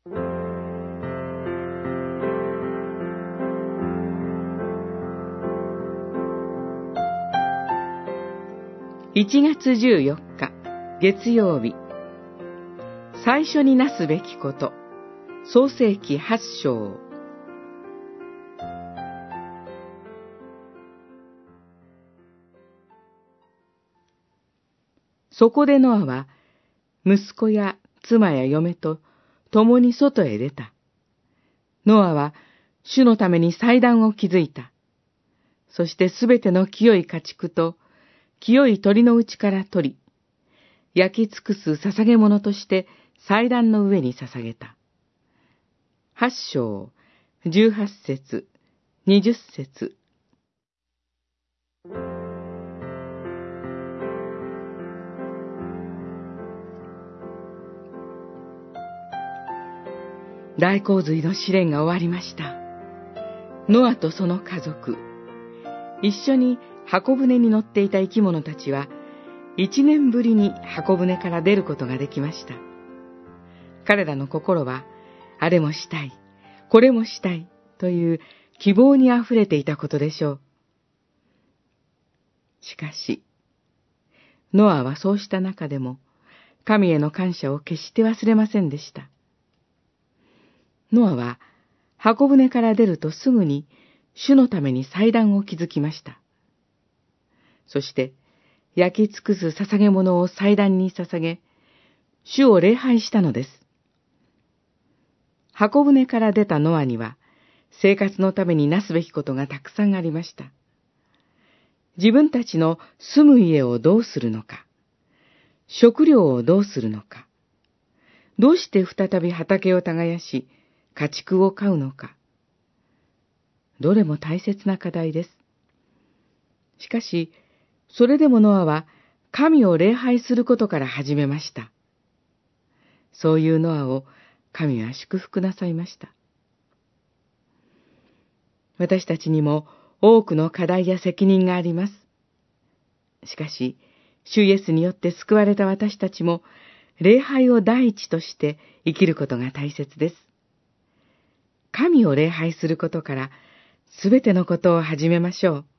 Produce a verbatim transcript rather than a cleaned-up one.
いちがつじゅうよっか、月曜日。最初になすべきこと。創世記はち章。そこでノアは、息子や妻や嫁と共に外へ出た。ノアは、主のために祭壇を築いた。そしてすべての清い家畜と、清い鳥のうちから取り、焼き尽くす捧げ物として祭壇の上に捧げた。八章、十八節、二十節。大洪水の試練が終わりました。ノアとその家族、一緒に箱舟に乗っていた生き物たちは、一年ぶりに箱舟から出ることができました。彼らの心は、あれもしたい、これもしたいという希望にあふれていたことでしょう。しかし、ノアはそうした中でも、神への感謝を決して忘れませんでした。ノアは、箱舟から出るとすぐに、主のために祭壇を築きました。そして、焼き尽くす捧げ物を祭壇に捧げ、主を礼拝したのです。箱舟から出たノアには、生活のためになすべきことがたくさんありました。自分たちの住む家をどうするのか、食料をどうするのか、どうして再び畑を耕し、家畜を飼うのか。どれも大切な課題です。しかし、それでもノアは神を礼拝することから始めました。そういうノアを神は祝福なさいました。私たちにも多くの課題や責任があります。しかし、主イエスによって救われた私たちも、礼拝を第一として生きることが大切です。神を礼拝することから、すべてのことを始めましょう。